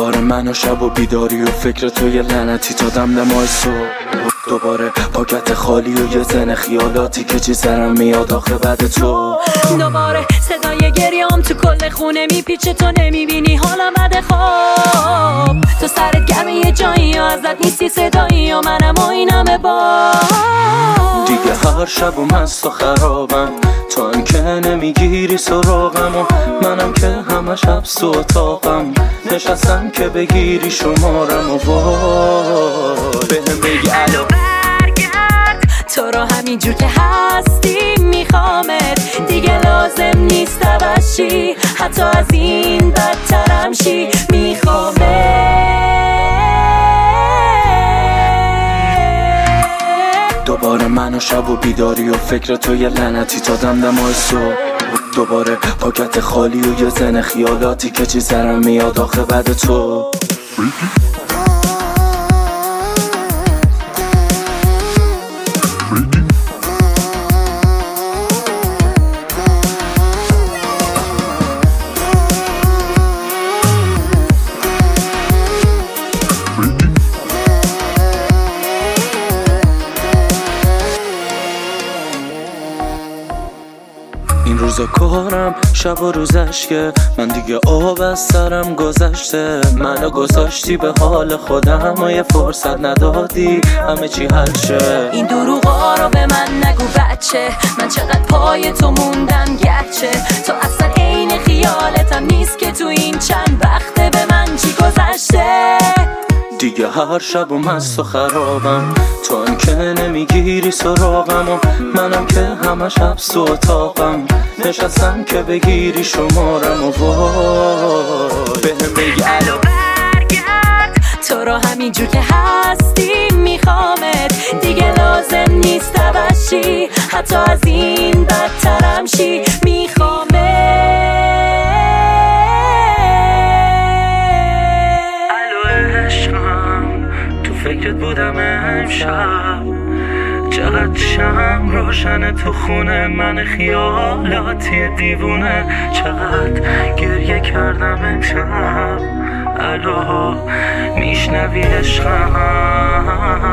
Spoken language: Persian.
دوباره من و شب و بیداری و فکر تو یه لعنتی تا دمدمای صبح. دوباره پاکت خالی و یه زن خیالاتی که چی سرم میاد آخه بعد تو. دوباره صدای گریام تو کل خونه میپیچه، تو نمیبینی حالم بد خواب. تو سرت گرمه یه جایی و ازت نیستی صدایی و منم و اینم باب. دیگه هر شب و مست و خرابم، تو هم که نمیگیری سراغم و منم که همش حبس و اتاقم. نشستم که بگیری شمارم و وای بهم بگی الو برگرد، تو رو همینجور که هستی میخوامت. دیگه لازم نیست بشی، حتی از این بدترم شی. میخوامت دوباره من و شب و بیداری و فکر تو یه لعنتی تا دمدمای صبح. دوباره پاکت خالی و یه زن خیالاتی که چی سرم میاد آخه بعد تو. این روزا کارم شب و روزش که من دیگه آب از سرم گذشته. منو گذاشتی به حال خودم و یه فرصت ندادی همه چی حل شه. این دروغا رو به من نگو بچه، من چقدر پای تو موندم گرچه تو اصلا عین خیالتم نیست که تو این چند وقته به من چی گذشته. دیگه هر شب و مست و خرابم، تو هم که نمیگیری سراغم و منم که همش حبس و اتاقم. نشستم که بگیری شمارم و وای بهم بگی الو برگرد، تو رو همینجور که هستی میخوامت. دیگه لازم نیست بشی، حتی از این بدترم شی. میخوامت فکرت بودم امشب، چقدر شم روشنه تو خونه من خیالاتی دیوونه. چقدر گریه کردم امشب، الو میشنوی عشقم.